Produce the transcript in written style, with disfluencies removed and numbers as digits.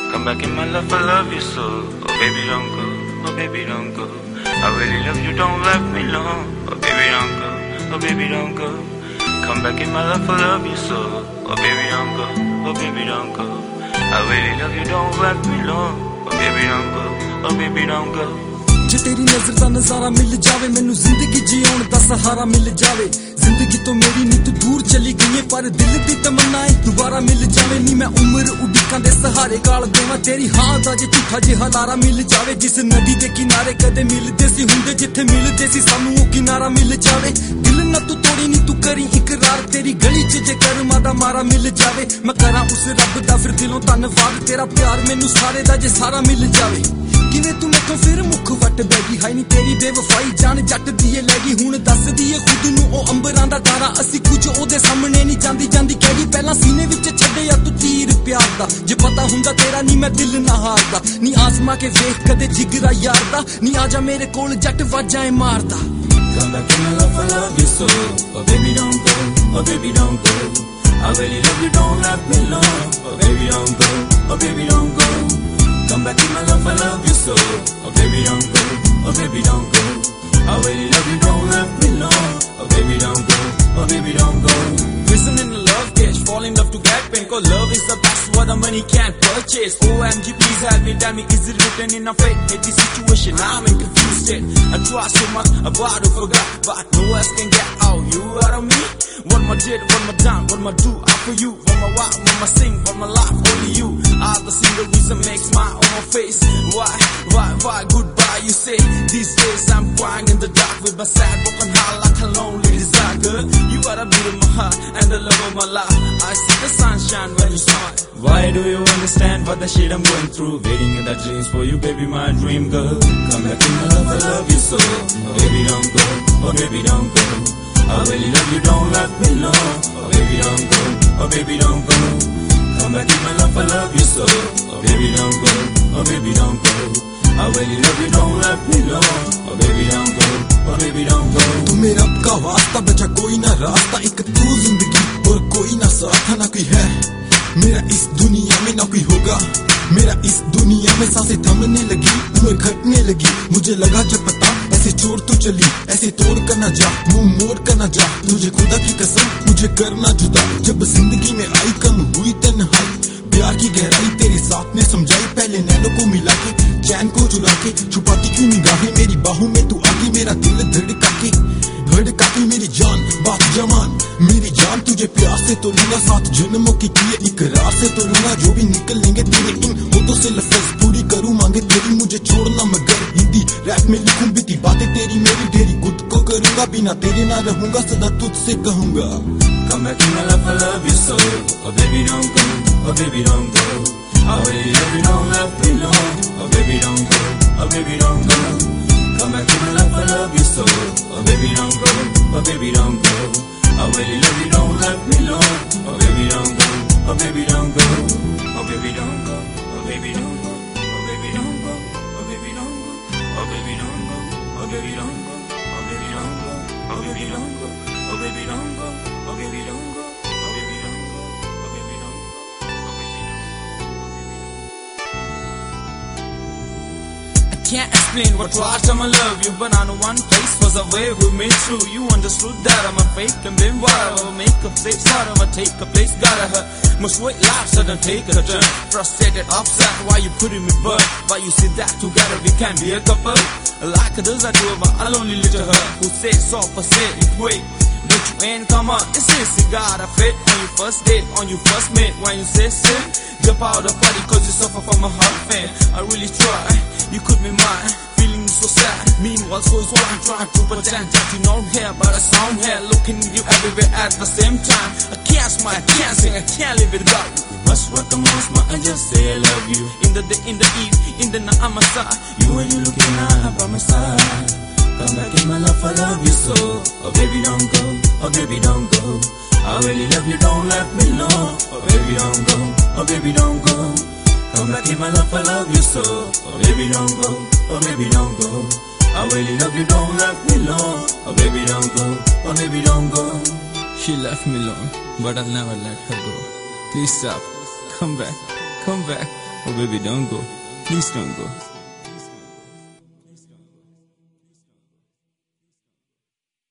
Come back in my life, I love you so. Oh baby don't go, oh baby don't go. I really love you, don't let me alone. Oh baby don't go, oh baby don't go. Come back in my life, I love you so. Oh baby don't go, oh baby don't go. I really love you, don't let me alone. Oh baby don't go, oh baby don't go. जे तेरी नजर दा नजारा मिल जावे मैनू जिंदगी जीउण दा सहारा मिल जावे। जिंदगी तो मेरी नी तू दूर चली गई है पर दिल दी तमन्ना है दोबारा मिल जावे। नी मैं उम्र उड़ीकां दे सहारे गाल देवां तेरी हां दा जे झूठा जिहा लारा मिल जावे। जिस नदी दे किनारे कदे मिलदे सी हुंदे जिथे मिलदे सी सानू ओ किनारा मिल जावे। दिल ना तू तोड़ी नी तू करी इकरार तेरी गली च जे कर्मा दा मारा मिल जावे। मैं करां उस रब दा फिर दिलों धन्नवाद तेरा प्यार मैनू सारे दा जे सारा मिल जावे। किवें तू मैथों फिर मुख वट बैगी हाई नी तेरी बेवफाई जान जट दिए लैगी। हुण दस दिए खुद नू ओ अंबरां दा तारा असी कुछ ओदे सामने नी जांदी जांदी कहगी। पहला सीने विच छड्डिया तू तीर प्यार दा जे पता हुंदा तेरा नी मैं दिल ना हारदा। नी आजमा के वेख कदे जिगरा यार दा नी आजा मेरे कोल जट वाजाएं मारदा। Come back in my life, I love you so. Oh baby don't go, oh baby don't go. I really love you, don't let me alone. Oh baby don't go, oh baby don't go. Come back in my life, I love you so. Oh baby don't go, oh baby don't go. I really love you, don't let me alone. Oh baby don't go, oh baby don't go. Prison in the love cage, fall in love to get pain. Cause love is the best what the money can't purchase. OMG please help me, tell me is it written in a fate? Hate this situation, I'm in confused state. I try so much, about to forget, but no else can get out. You out of me? What my did, what my done, what my do, out for you. What my what my sing, what my life, only you. All the single reason makes smile on my face. Why, goodbye you say. These days I'm crying in the dark with my sad broken heart like a lonely desire. Girl, you gotta be in my heart and the love of my life. I see the sunshine when you smile. Why do you understand what the shit I'm going through? Waiting in the dreams for you, baby, my dream girl. Come back in my life, I love you so. Oh baby don't go, oh baby don't go. I really love you, don't let me alone. Oh baby don't go, oh baby don't go. Come back in my life, I love you so. Oh baby don't go, oh baby don't go. I really love you, don't let me alone. Oh baby don't go, oh baby don't go. तू मेरा रब का वास्ता बचा कोई ना रास्ता एक तू जिंदगी और कोई ना साथ ना कोई है। मेरा इस दुनिया में ना कोई होगा। मेरा इस दुनिया में सांसें थमने लगी उम्र घटने लगी। मुझे लगा जब पता ऐसे छोड़ तू चली ऐसे तोड़ कर ना जा मुंह मोड़ कर ना जा। तुझे खुदा की कसम मुझे करना जुदा। जब जिंदगी में आई कम हुई तन्हाई प्यार की गहराई तेरे साथ ने समझाई। पहले नैनों को मिला के चैन को चुरा के छुपाती क्यों निगाहें मेरी बाहों में तू आके मेरा दिल धड़का के मेरी जान बात जमान मेरी जान। तुझे प्यार से तो लूंगा साथ जन्मों की किए इकरार से तो लूंगा जो भी निकलेंगे तेरे इन होठों से लफ्ज़ पूरी करूं मांगे तेरी। मुझे छोड़ना मगर हिंदी रैप में लिखूं बीती बातें तेरी मेरी ढेरी खुद को करूंगा बिना तेरे ना रहूंगा सदा तुझसे कहूंगा। Come back in my life, I love you so. Oh baby don't go, oh baby don't go. I really love you, don't let me alone. Oh baby don't go, oh baby don't go. Come back in my life, I love you so. Oh baby don't go, oh baby don't go. I really love you, don't let me alone. Oh baby don't go, oh baby don't go. Oh baby don't go, oh baby don't go. Oh baby don't go, oh baby don't go. Oh baby don't go, oh baby don't go. Oh baby don't go, oh baby don't go. Oh baby don't go, oh baby don't go. Oh baby don't go, oh baby don't go. Can't explain what brought I'ma love you, but I know one place was a way we made through. You understood that I'm a fake and been whatever. Make a place, whatever, take a place, gotta hurt. Must wait life, sudden take a turn. Frustrated, upset, why you putting me bird? Why you see that together we can be a couple? Like others I do, but I'll only little her. Who say so for say it, wait. But you ain't come up, it's this, you got a fit. On your first date, on your first mate. When you say sin, jump out the party cause you suffer from a heart pain. I really try, you could be mine, feeling so sad. Meanwhile, so is what I'm trying to pretend that you know I'm here, but I sound here, looking you everywhere at the same time. I can't smile, I can't sing, I can't live without you. What's what the most, ma? I just say I love you. In the day, in the eve, in the night, I'm a side. You and you looking high by my side. Come back in my life, I love you so. Oh baby don't go, oh baby don't go. I really love you, don't let me alone. Oh baby don't go, oh baby don't go. Come back in my life, I love you so. Oh baby don't go, oh baby don't go. I really love you, don't let me alone. Oh baby don't go, oh baby don't go. She left me alone, but I'll never let her go. Please stop, come back, come back. Oh baby, don't go. Please don't go.